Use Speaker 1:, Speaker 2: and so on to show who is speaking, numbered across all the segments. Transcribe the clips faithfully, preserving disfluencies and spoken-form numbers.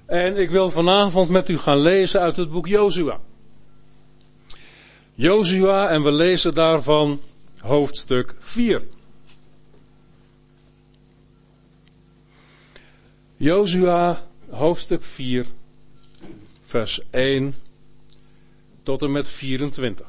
Speaker 1: En ik wil vanavond met u gaan lezen uit het boek Jozua. Jozua, en we lezen daarvan hoofdstuk vier. Jozua, hoofdstuk vier, vers één tot en met vierentwintig.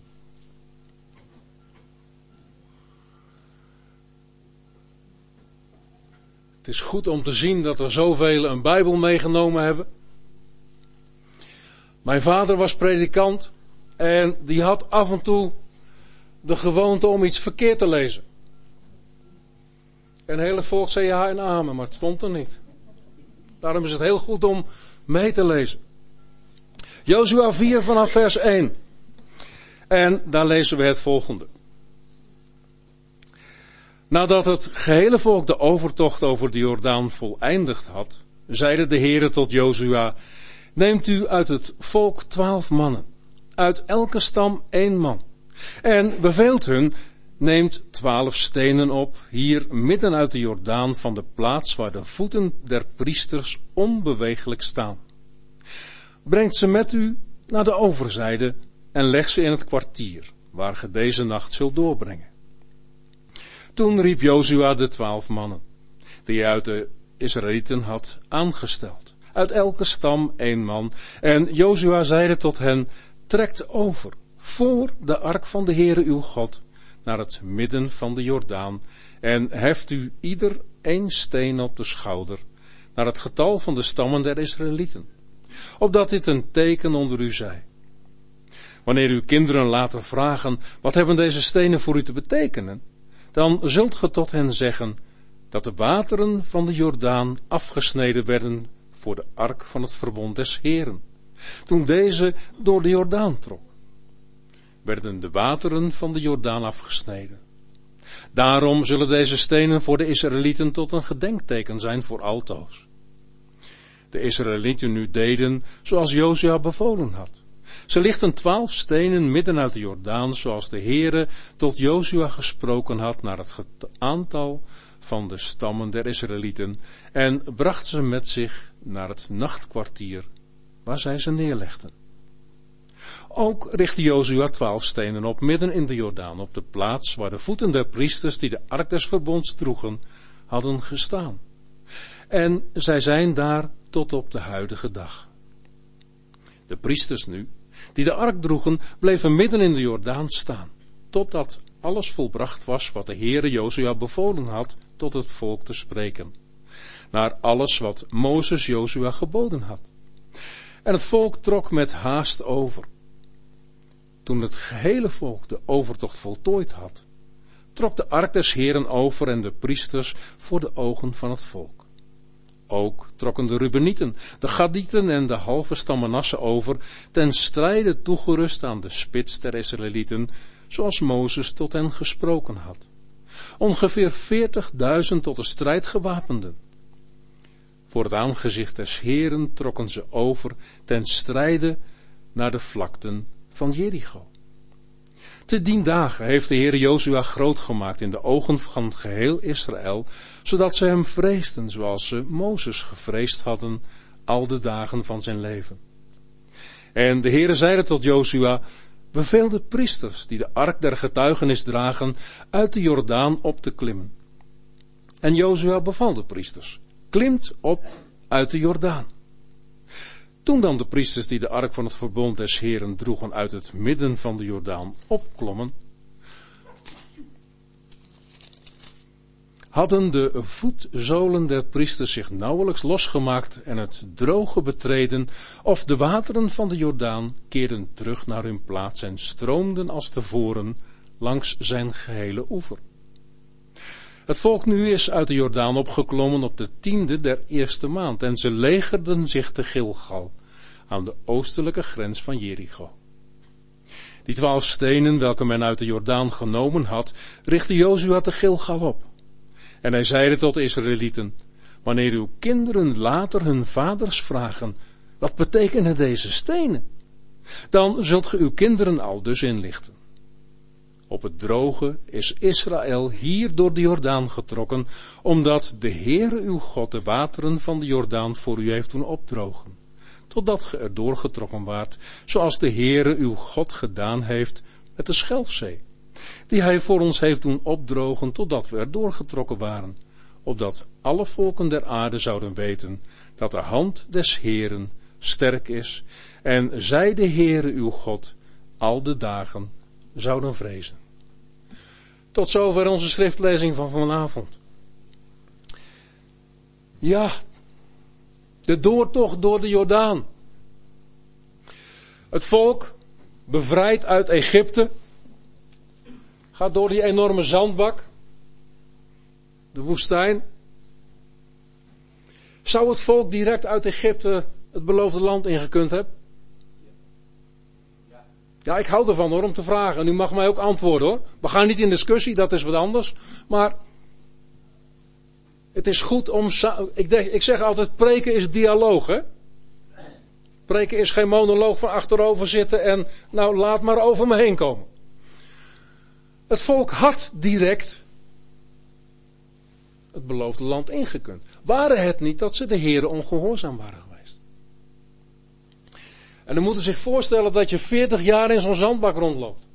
Speaker 1: Het is goed om te zien dat er zoveel een Bijbel meegenomen hebben. Mijn vader was predikant en die had af en toe de gewoonte om iets verkeerd te lezen. En het hele volk zei ja en amen, maar het stond er niet. Daarom is het heel goed om mee te lezen. Jozua vier vanaf vers één. En daar lezen we het volgende. Nadat het gehele volk de overtocht over de Jordaan voleindigd had, zeide de Heere tot Jozua: neemt u uit het volk twaalf mannen, uit elke stam één man, en beveelt hun: neemt twaalf stenen op, hier midden uit de Jordaan van de plaats waar de voeten der priesters onbeweeglijk staan. Brengt ze met u naar de overzijde en leg ze in het kwartier, waar ge deze nacht zult doorbrengen. Toen riep Jozua de twaalf mannen, die hij uit de Israëlieten had aangesteld, uit elke stam één man, en Jozua zeide tot hen: trekt over, voor de ark van de Heere uw God, naar het midden van de Jordaan, en heft u ieder één steen op de schouder, naar het getal van de stammen der Israëlieten, opdat dit een teken onder u zij. Wanneer uw kinderen later vragen: wat hebben deze stenen voor u te betekenen? Dan zult ge tot hen zeggen dat de wateren van de Jordaan afgesneden werden voor de ark van het verbond des Heeren. Toen deze door de Jordaan trok, werden de wateren van de Jordaan afgesneden. Daarom zullen deze stenen voor de Israëlieten tot een gedenkteken zijn voor altoos. De Israëlieten nu deden zoals Jozua bevolen had. Ze lichten twaalf stenen midden uit de Jordaan, zoals de Heere tot Jozua gesproken had, naar het aantal van de stammen der Israëlieten, en bracht ze met zich naar het nachtkwartier, waar zij ze neerlegden. Ook richtte Jozua twaalf stenen op midden in de Jordaan, op de plaats waar de voeten der priesters die de ark des verbonds droegen, hadden gestaan. En zij zijn daar tot op de huidige dag. De priesters nu, die de ark droegen, bleven midden in de Jordaan staan, totdat alles volbracht was wat de Heere Jozua bevolen had tot het volk te spreken, naar alles wat Mozes Jozua geboden had. En het volk trok met haast over. Toen het gehele volk de overtocht voltooid had, trok de ark des Heeren over en de priesters voor de ogen van het volk. Ook trokken de Rubenieten, de Gadieten en de halve stam Manasse over, ten strijde toegerust aan de spits der Israëlieten, zoals Mozes tot hen gesproken had. Ongeveer veertigduizend tot de strijd gewapenden. Voor het aangezicht des Heeren trokken ze over ten strijde naar de vlakten van Jericho. Te dien dagen heeft de Heer Jozua groot gemaakt in de ogen van geheel Israël, zodat ze hem vreesden zoals ze Mozes gevreesd hadden al de dagen van zijn leven. En de Heere zeide tot Jozua: beveel de priesters die de ark der getuigenis dragen uit de Jordaan op te klimmen. En Jozua beval de priesters: klimt op uit de Jordaan. Toen dan de priesters die de ark van het verbond des Heeren droegen uit het midden van de Jordaan opklommen, hadden de voetzolen der priesters zich nauwelijks losgemaakt en het droge betreden, of de wateren van de Jordaan keerden terug naar hun plaats en stroomden als tevoren langs zijn gehele oever. Het volk nu is uit de Jordaan opgeklommen op de tiende der eerste maand, en ze legerden zich te Gilgal, aan de oostelijke grens van Jericho. Die twaalf stenen, welke men uit de Jordaan genomen had, richtte Jozua te Gilgal op. En hij zeide tot de Israëlieten: wanneer uw kinderen later hun vaders vragen: wat betekenen deze stenen? Dan zult ge uw kinderen aldus inlichten. Op het droge is Israël hier door de Jordaan getrokken, omdat de Heere uw God de wateren van de Jordaan voor u heeft doen opdrogen, totdat ge er doorgetrokken waart, zoals de Heere uw God gedaan heeft met de Schelfzee, die hij voor ons heeft doen opdrogen, totdat we er doorgetrokken waren, opdat alle volken der aarde zouden weten dat de hand des Heeren sterk is, en zij de Heere uw God al de dagen zouden vrezen. Tot zover onze schriftlezing van vanavond. Ja, de doortocht door de Jordaan. Het volk, bevrijd uit Egypte, gaat door die enorme zandbak, de woestijn. Zou het volk direct uit Egypte het beloofde land ingekund hebben? Ja, ik hou ervan hoor, om te vragen. En u mag mij ook antwoorden hoor. We gaan niet in discussie, dat is wat anders. Maar het is goed om... Ik, denk, ik zeg altijd, preken is dialoog, hè. Preken is geen monoloog van achterover zitten en nou laat maar over me heen komen. Het volk had direct het beloofde land ingekund. Waren het niet dat ze de Heere ongehoorzaam waren geweest. En dan moeten ze zich voorstellen dat je veertig jaar in zo'n zandbak rondloopt.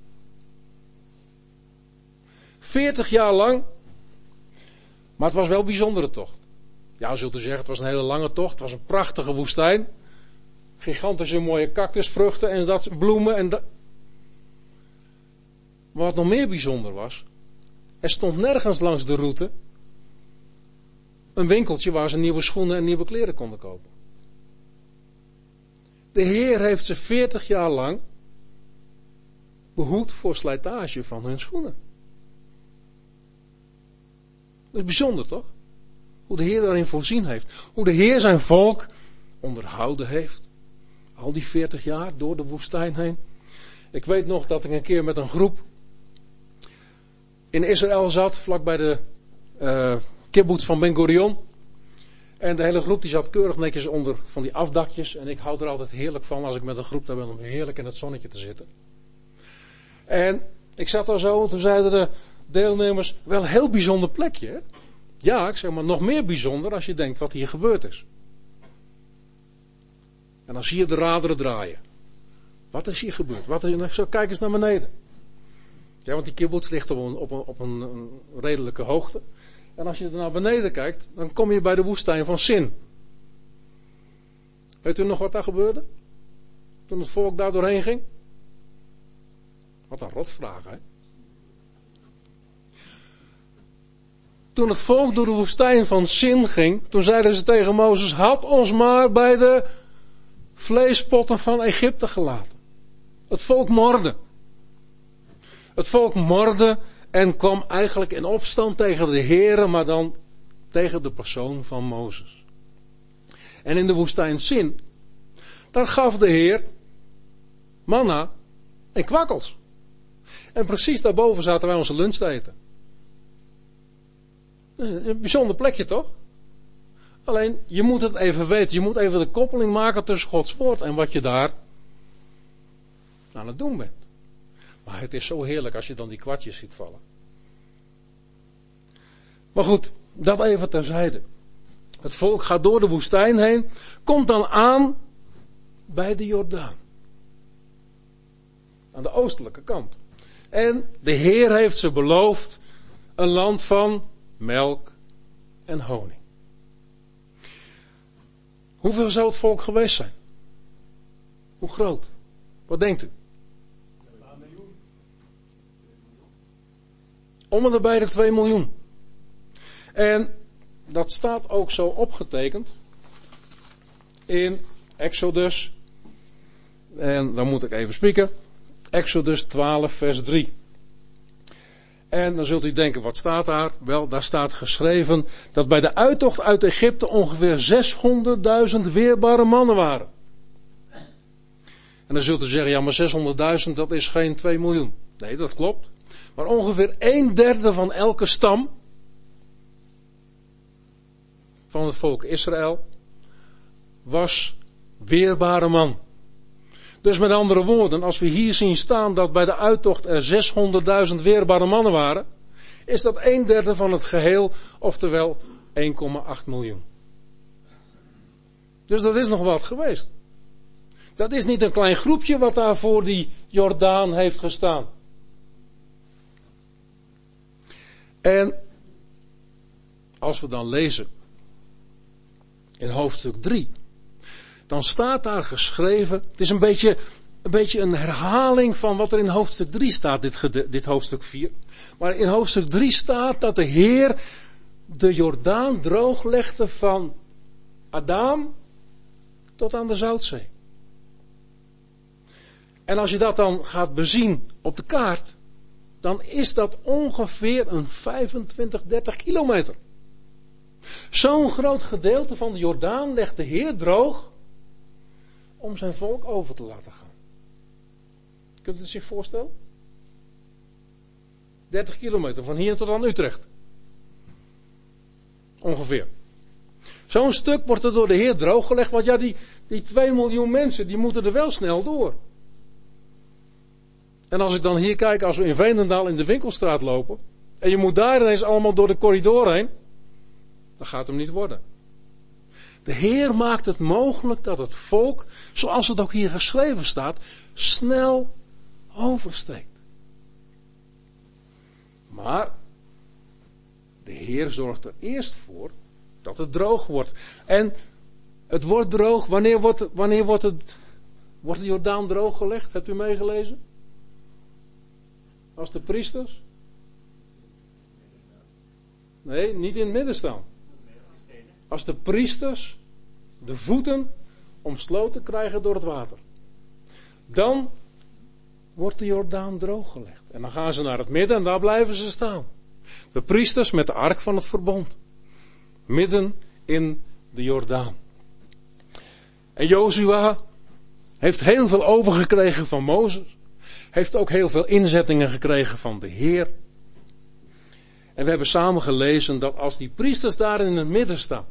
Speaker 1: veertig jaar lang. Maar het was wel een bijzondere tocht. Ja, zult u zeggen, het was een hele lange tocht. Het was een prachtige woestijn. Gigantische mooie cactusvruchten en dat bloemen en dat. Maar wat nog meer bijzonder was, er stond nergens langs de route een winkeltje waar ze nieuwe schoenen en nieuwe kleren konden kopen. De Heer heeft ze veertig jaar lang behoed voor slijtage van hun schoenen. Dat is bijzonder toch? Hoe de Heer daarin voorzien heeft. Hoe de Heer zijn volk onderhouden heeft. Al die veertig jaar door de woestijn heen. Ik weet nog dat ik een keer met een groep in Israël zat, vlakbij de uh, kibbutz van Ben Gurion. En de hele groep die zat keurig netjes onder van die afdakjes. En ik hou er altijd heerlijk van als ik met een groep daar ben om heerlijk in het zonnetje te zitten. En ik zat daar zo en toen zeiden de deelnemers, wel een heel bijzonder plekje. Hè? Ja, ik zeg maar nog meer bijzonder als je denkt wat hier gebeurd is. En dan zie je de raderen draaien. Wat is hier gebeurd? Wat is, zo, kijk eens naar beneden. Ja, want die kibbutz ligt op een, op een, op een, een redelijke hoogte. En als je er naar beneden kijkt, dan kom je bij de woestijn van Sin. Weet u nog wat daar gebeurde? Toen het volk daar doorheen ging? Wat een rotvraag, hè? Toen het volk door de woestijn van Sin ging, toen zeiden ze tegen Mozes, had ons maar bij de vleespotten van Egypte gelaten. Het volk morde. Het volk morde en kwam eigenlijk in opstand tegen de Heere, maar dan tegen de persoon van Mozes. En in de woestijn Sin, daar gaf de Heer manna en kwakkels. En precies daarboven zaten wij onze lunch te eten. Een bijzonder plekje toch? Alleen, je moet het even weten. Je moet even de koppeling maken tussen Gods woord en wat je daar aan het doen bent. Maar het is zo heerlijk als je dan die kwartjes ziet vallen. Maar goed, dat even terzijde. Het volk gaat door de woestijn heen, komt dan aan bij de Jordaan. Aan de oostelijke kant. En de Heer heeft ze beloofd een land van melk en honing. Hoeveel zou het volk geweest zijn? Hoe groot? Wat denkt u? Om en nabij de twee miljoen. En dat staat ook zo opgetekend in Exodus. En dan moet ik even spieken. Exodus twaalf vers drie. En dan zult u denken, wat staat daar? Wel, daar staat geschreven dat bij de uittocht uit Egypte ongeveer zeshonderdduizend weerbare mannen waren. En dan zult u zeggen, ja maar zeshonderdduizend dat is geen twee miljoen. Nee, dat klopt. Maar ongeveer een derde van elke stam van het volk Israël was weerbare man. Dus met andere woorden, als we hier zien staan dat bij de uittocht er zeshonderdduizend weerbare mannen waren, is dat een derde van het geheel, oftewel één komma acht miljoen. Dus dat is nog wat geweest. Dat is niet een klein groepje wat daar voor die Jordaan heeft gestaan. En als we dan lezen in hoofdstuk drie, dan staat daar geschreven, het is een beetje, een beetje een herhaling van wat er in hoofdstuk drie staat, dit, dit hoofdstuk vier. Maar in hoofdstuk drie staat dat de Heer de Jordaan drooglegde van Adam tot aan de Zoutzee. En als je dat dan gaat bezien op de kaart, dan is dat ongeveer een vijfentwintig, dertig kilometer. Zo'n groot gedeelte van de Jordaan legt de Heer droog om zijn volk over te laten gaan. Kunt u het zich voorstellen? dertig kilometer, van hier tot aan Utrecht. Ongeveer. Zo'n stuk wordt er door de Heer drooggelegd, want ja, die, die twee miljoen mensen, die moeten er wel snel door. En als ik dan hier kijk, als we in Veenendaal in de Winkelstraat lopen, en je moet daar ineens allemaal door de corridor heen, dan gaat hem niet worden. De Heer maakt het mogelijk dat het volk, zoals het ook hier geschreven staat, snel oversteekt. Maar de Heer zorgt er eerst voor dat het droog wordt. En het wordt droog, wanneer wordt, het, wanneer wordt, het, wordt de Jordaan drooggelegd? Hebt u meegelezen? Als de priesters? Nee, niet in het midden staan. Als de priesters de voeten omsloten krijgen door het water. Dan wordt de Jordaan drooggelegd. En dan gaan ze naar het midden en daar blijven ze staan. De priesters met de ark van het verbond. Midden in de Jordaan. En Jozua heeft heel veel overgekregen van Mozes. Heeft ook heel veel inzettingen gekregen van de Heer. En we hebben samen gelezen dat als die priesters daar in het midden staan,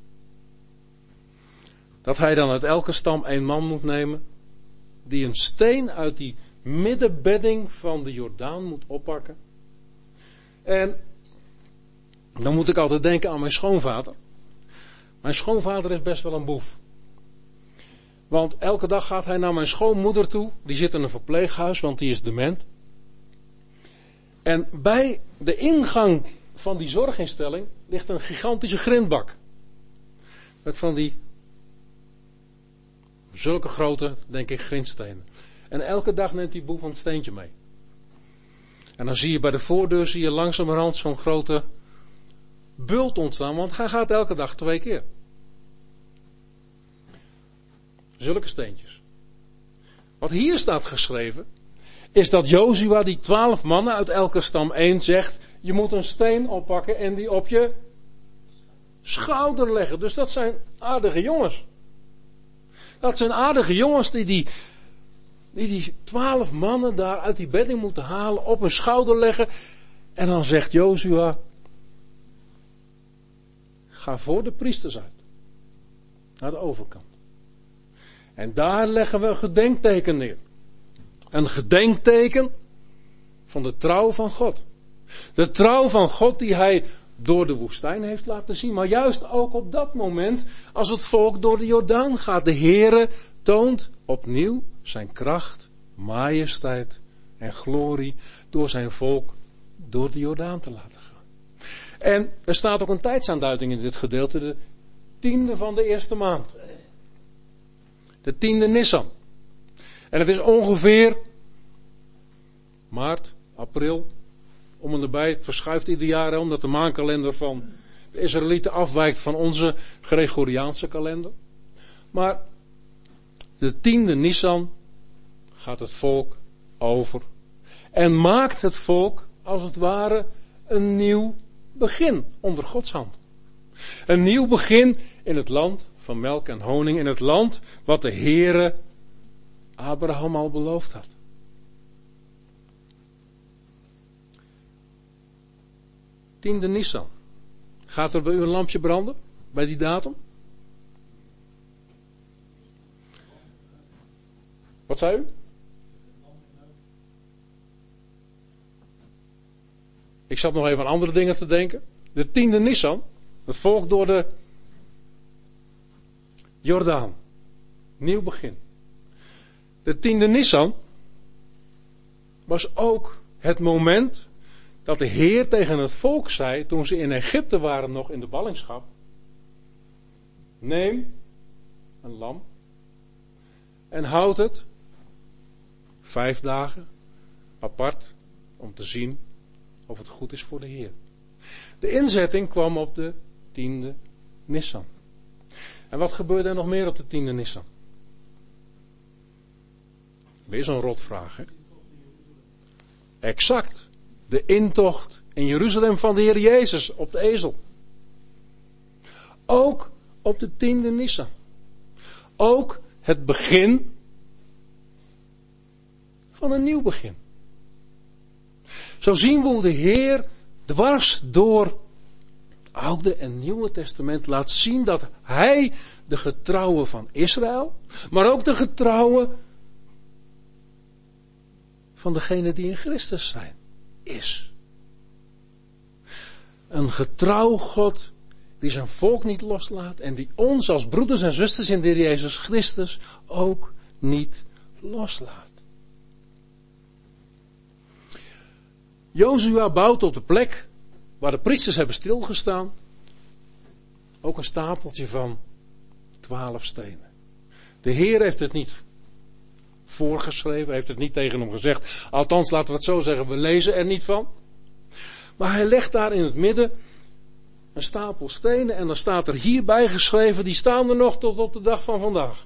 Speaker 1: dat hij dan uit elke stam één man moet nemen, die een steen uit die middenbedding van de Jordaan moet oppakken. En dan moet ik altijd denken aan mijn schoonvader. Mijn schoonvader is best wel een boef. Want elke dag gaat hij naar mijn schoonmoeder toe. Die zit in een verpleeghuis, want die is dement. En bij de ingang van die zorginstelling ligt een gigantische grindbak. Met van die zulke grote, denk ik, grindstenen. En elke dag neemt die boef een steentje mee. En dan zie je bij de voordeur zie je langzamerhand zo'n grote bult ontstaan, want hij gaat elke dag twee keer. Zulke steentjes. Wat hier staat geschreven, is dat Jozua die twaalf mannen uit elke stam één zegt, je moet een steen oppakken en die op je schouder leggen. Dus dat zijn aardige jongens. Dat zijn aardige jongens die die, die die twaalf mannen daar uit die bedding moeten halen, op hun schouder leggen. En dan zegt Jozua, ga voor de priesters uit. Naar de overkant. En daar leggen we een gedenkteken neer. Een gedenkteken van de trouw van God. De trouw van God die hij door de woestijn heeft laten zien. Maar juist ook op dat moment als het volk door de Jordaan gaat. De Heere toont opnieuw zijn kracht, majesteit en glorie door zijn volk door de Jordaan te laten gaan. En er staat ook een tijdsaanduiding in dit gedeelte. De tiende van de eerste maand. De tiende Nissan. En het is ongeveer maart, april, om en erbij. Het verschuift ieder jaar, omdat de maankalender van de Israëlieten afwijkt van onze Gregoriaanse kalender. Maar de tiende Nissan gaat het volk over. En maakt het volk, als het ware, een nieuw begin onder Gods hand. Een nieuw begin in het land van melk en honing, in het land wat de Heere Abraham al beloofd had. Tiende Nissan. Gaat er bij u een lampje branden? Bij die datum? Wat zei u? Ik zat nog even aan andere dingen te denken. De tiende Nisan. Het volk door de Jordaan. Nieuw begin. De tiende Nisan was ook het moment dat de Heer tegen het volk zei, toen ze in Egypte waren nog in de ballingschap: neem een lam en houd het vijf dagen apart om te zien of het goed is voor de Heer. De inzetting kwam op de tiende Nisan. En wat gebeurde er nog meer op de tiende Nisan? Weer zo'n rotvraag, hè? Exact. De intocht in Jeruzalem van de Heer Jezus op de ezel. Ook op de tiende Nisan. Ook het begin van een nieuw begin. Zo zien we hoe de Heer dwars door Oude en Nieuwe Testament laat zien dat Hij de getrouwe van Israël, maar ook de getrouwe van degenen die in Christus zijn, is. Een getrouw God die zijn volk niet loslaat en die ons als broeders en zusters in de Heer Jezus Christus ook niet loslaat. Jozua bouwt op de plek waar de priesters hebben stilgestaan ook een stapeltje van twaalf stenen. De Heer heeft het niet voorgeschreven, heeft het niet tegen hem gezegd. Althans, laten we het zo zeggen, we lezen er niet van. Maar hij legt daar in het midden een stapel stenen en dan staat er hierbij geschreven, die staan er nog tot op de dag van vandaag.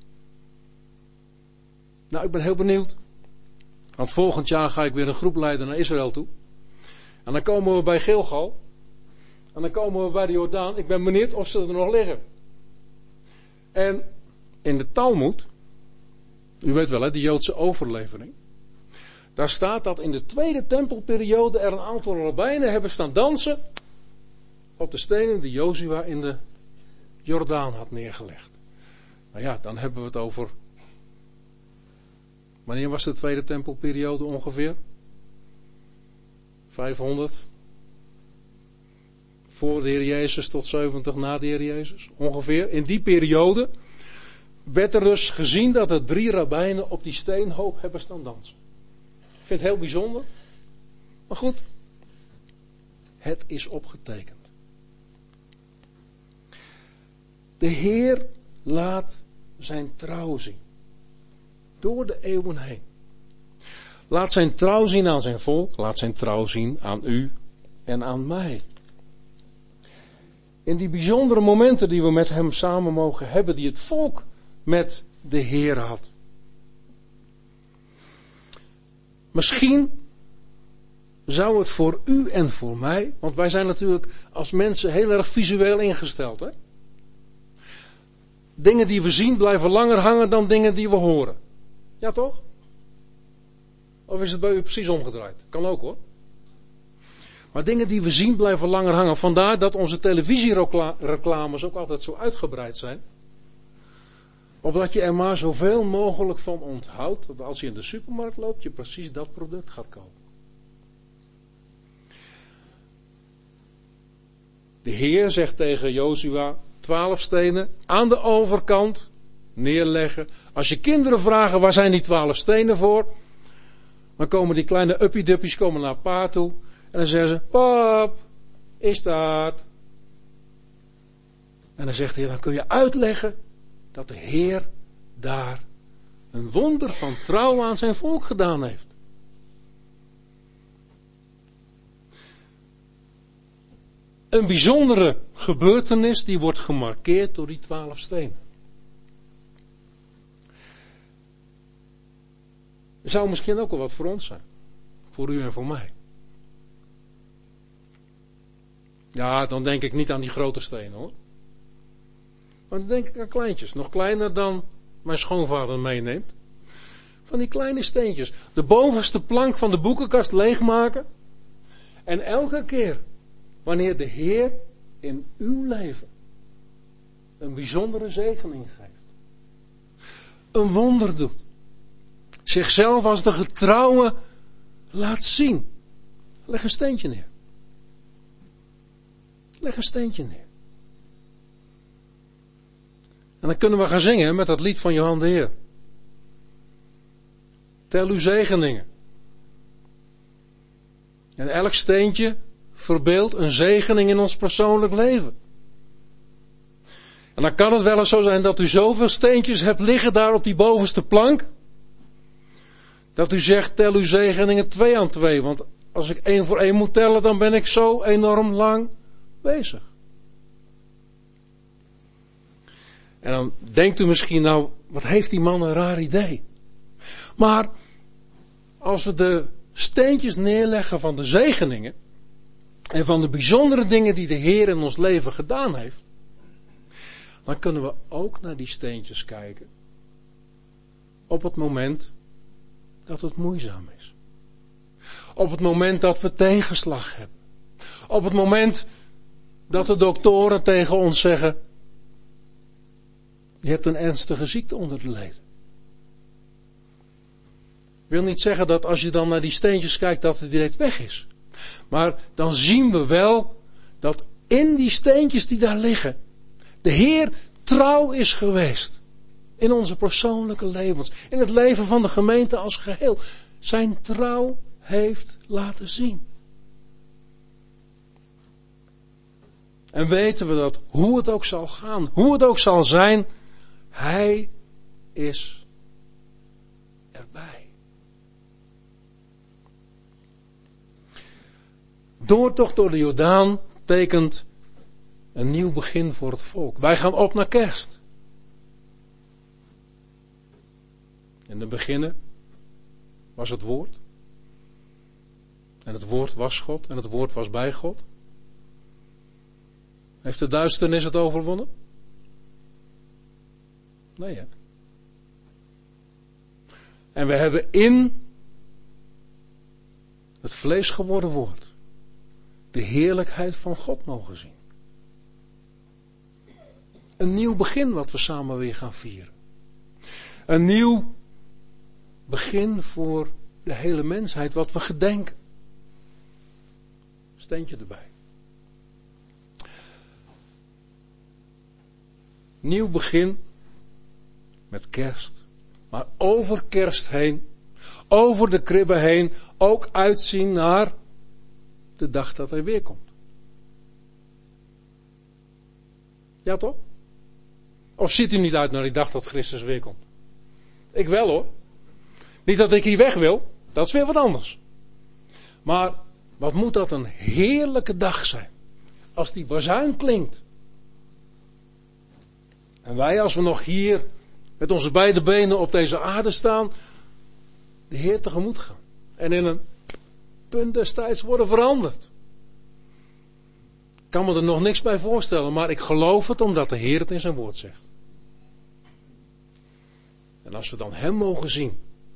Speaker 1: Nou, ik ben heel benieuwd. Want volgend jaar ga ik weer een groep leiden naar Israël toe. En dan komen we bij Gilgal. En dan komen we bij de Jordaan. Ik ben benieuwd of ze er nog liggen. En in de Talmud, u weet wel hè, die Joodse overlevering. Daar staat dat in de tweede tempelperiode er een aantal rabbijnen hebben staan dansen op de stenen die Jozua in de Jordaan had neergelegd. Nou ja, dan hebben we het over... Wanneer was de tweede tempelperiode ongeveer? vijfhonderd. Voor de Heer Jezus tot zeventig na de Heer Jezus. Ongeveer. In die periode werd er dus gezien dat er drie rabbijnen op die steenhoop hebben staan dansen. Ik vind het heel bijzonder. Maar goed. Het is opgetekend. De Heer laat zijn trouw zien. Door de eeuwen heen. Laat zijn trouw zien aan zijn volk. Laat zijn trouw zien aan u en aan mij. In die bijzondere momenten die we met hem samen mogen hebben. Die het volk met de Heer had. Misschien zou het voor u en voor mij. Want wij zijn natuurlijk als mensen heel erg visueel ingesteld. Hè? Dingen die we zien blijven langer hangen dan dingen die we horen. Ja toch? Of is het bij u precies omgedraaid? Kan ook hoor. Maar dingen die we zien blijven langer hangen. Vandaar dat onze televisiereclames ook altijd zo uitgebreid zijn. Opdat je er maar zoveel mogelijk van onthoudt. Dat als je in de supermarkt loopt, je precies dat product gaat kopen. De Heer zegt tegen Jozua, twaalf stenen aan de overkant neerleggen. Als je kinderen vragen, waar zijn die twaalf stenen voor? Dan komen die kleine uppieduppies komen naar pa toe. En dan zeggen ze, pap, is dat? En dan zegt hij, dan kun je uitleggen dat de Heer daar een wonder van trouw aan zijn volk gedaan heeft. Een bijzondere gebeurtenis die wordt gemarkeerd door die twaalf stenen. Zou misschien ook wel wat voor ons zijn. Voor u en voor mij. Ja, dan denk ik niet aan die grote stenen hoor. Maar dan denk ik aan kleintjes. Nog kleiner dan mijn schoonvader meeneemt. Van die kleine steentjes. De bovenste plank van de boekenkast leegmaken. En elke keer wanneer de Heer in uw leven een bijzondere zegening geeft. Een wonder doet. zichzelf als de getrouwe laat zien. Leg een steentje neer. Leg een steentje neer. En dan kunnen we gaan zingen met dat lied van Johan de Heer. Tel uw zegeningen. En elk steentje verbeeldt een zegening in ons persoonlijk leven. En dan kan het wel eens zo zijn dat u zoveel steentjes hebt liggen daar op die bovenste plank. Dat u zegt, tel uw zegeningen twee aan twee. Want als ik één voor één moet tellen, dan ben ik zo enorm lang bezig. En dan denkt u misschien, nou, wat heeft die man een raar idee. Maar als we de steentjes neerleggen van de zegeningen en van de bijzondere dingen die de Heer in ons leven gedaan heeft, dan kunnen we ook naar die steentjes kijken op het moment dat het moeizaam is. Op het moment dat we tegenslag hebben. Op het moment dat de doktoren tegen ons zeggen, je hebt een ernstige ziekte onder de leden. Ik wil niet zeggen dat als je dan naar die steentjes kijkt dat het direct weg is. Maar dan zien we wel dat in die steentjes die daar liggen, de Heer trouw is geweest. In onze persoonlijke levens. In het leven van de gemeente als geheel. Zijn trouw heeft laten zien. En weten we dat hoe het ook zal gaan, hoe het ook zal zijn, Hij is erbij. Doortocht door de Jordaan tekent een nieuw begin voor het volk. Wij gaan op naar kerst. In het begin was het woord. En het woord was God. En het woord was bij God. Heeft de duisternis het overwonnen? Nee, hè? En we hebben in het vlees geworden woord de heerlijkheid van God mogen zien. Een nieuw begin wat we samen weer gaan vieren. Een nieuw begin voor de hele mensheid wat we gedenken. Steentje erbij. Nieuw begin met kerst. Maar over kerst heen, over de kribbe heen, ook uitzien naar de dag dat hij weer komt. Ja toch? Of ziet u niet uit naar die dag dat Christus weer komt? Ik wel hoor. Niet dat ik hier weg wil, dat is weer wat anders. Maar wat moet dat een heerlijke dag zijn. Als die bazuin klinkt. En wij als we nog hier met onze beide benen op deze aarde staan, de Heer tegemoet gaan. En in een punt destijds worden veranderd. Ik kan me er nog niks bij voorstellen, maar ik geloof het omdat de Heer het in zijn woord zegt. En als we dan hem mogen zien,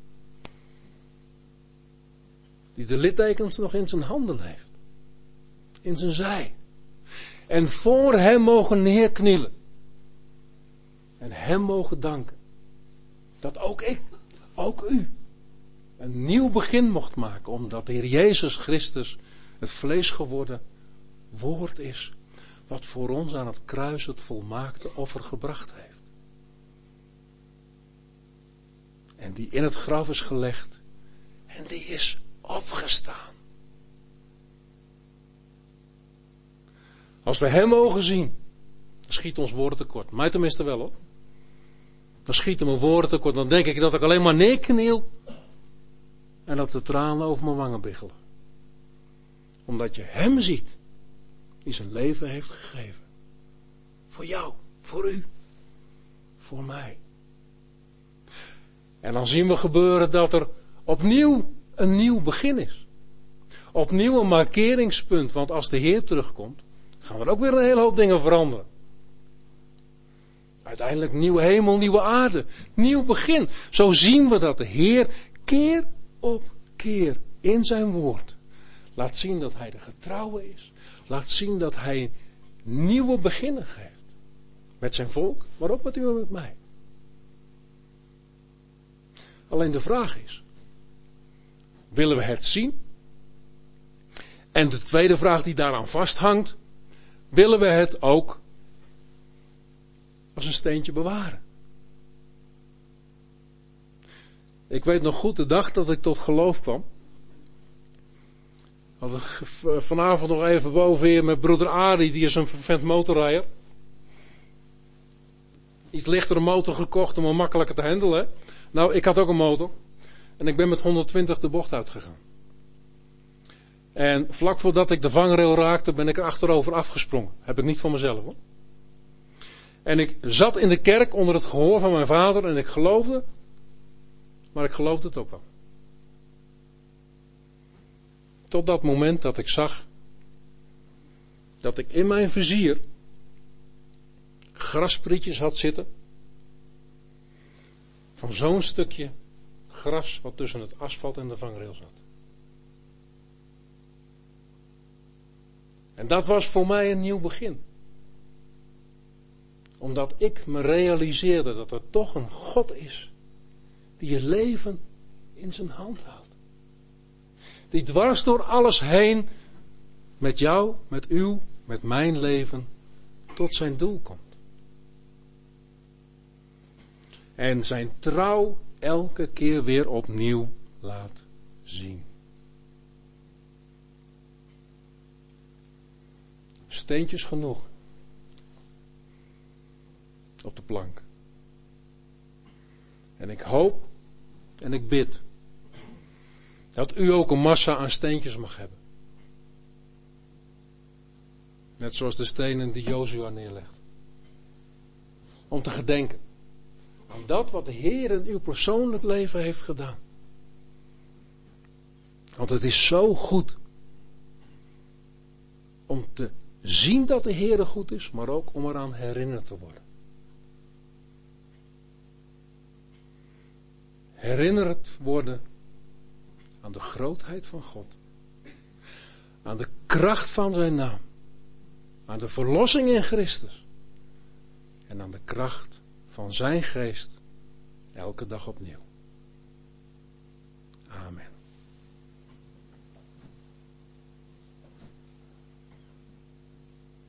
Speaker 1: die de littekens nog in zijn handen heeft, in zijn zij, en voor hem mogen neerknielen, en hem mogen danken, dat ook ik, ook u, een nieuw begin mocht maken, omdat de Heer Jezus Christus het vlees geworden woord is, wat voor ons aan het kruis het volmaakte offer gebracht heeft. En die in het graf is gelegd, en die is opgestaan. Als we hem mogen zien, dan schiet ons woorden tekort. Mij tenminste wel hoor. Dan schieten mijn woorden tekort. Dan denk ik dat ik alleen maar neerkniel. En dat de tranen over mijn wangen biggelen. Omdat je hem ziet. Die zijn leven heeft gegeven. Voor jou. Voor u. Voor mij. En dan zien we gebeuren dat er opnieuw een nieuw begin is. Opnieuw een markeringspunt. Want als de Heer terugkomt, gaan er ook weer een hele hoop dingen veranderen. Uiteindelijk nieuwe hemel, nieuwe aarde. Nieuw begin. Zo zien we dat de Heer keer op keer in zijn woord laat zien dat hij de getrouwe is. Laat zien dat hij nieuwe beginnen geeft. Met zijn volk, maar ook met u en met mij. Alleen de vraag is, willen we het zien? En de tweede vraag die daaraan vasthangt, willen we het ook als een steentje bewaren? Ik weet nog goed de dag dat ik tot geloof kwam. Had ik vanavond nog even boven hier met broeder Arie, die is een vervent motorrijder. Iets lichtere motor gekocht om hem makkelijker te handelen. Nou, ik had ook een motor. En ik ben met honderdtwintig de bocht uitgegaan. En vlak voordat ik de vangrail raakte, ben ik er achterover afgesprongen. Heb ik niet van mezelf hoor. En ik zat in de kerk onder het gehoor van mijn vader en ik geloofde. Maar ik geloofde het ook wel. Tot dat moment dat ik zag dat ik in mijn vizier grassprietjes had zitten. Van zo'n stukje gras wat tussen het asfalt en de vangrail zat. En dat was voor mij een nieuw begin. Omdat ik me realiseerde dat er toch een God is die je leven in zijn hand houdt. Die dwars door alles heen met jou, met uw, met mijn leven tot zijn doel komt. En zijn trouw elke keer weer opnieuw laat zien. Steentjes genoeg op de plank. En ik hoop en ik bid dat u ook een massa aan steentjes mag hebben. Net zoals de stenen die Jozua neerlegt. Om te gedenken aan dat wat de Heer in uw persoonlijk leven heeft gedaan. Want het is zo goed om te zien dat de Heer goed is, maar ook om eraan herinnerd te worden. Herinnerd worden aan de grootheid van God. Aan de kracht van zijn naam. Aan de verlossing in Christus. En aan de kracht van zijn geest elke dag opnieuw.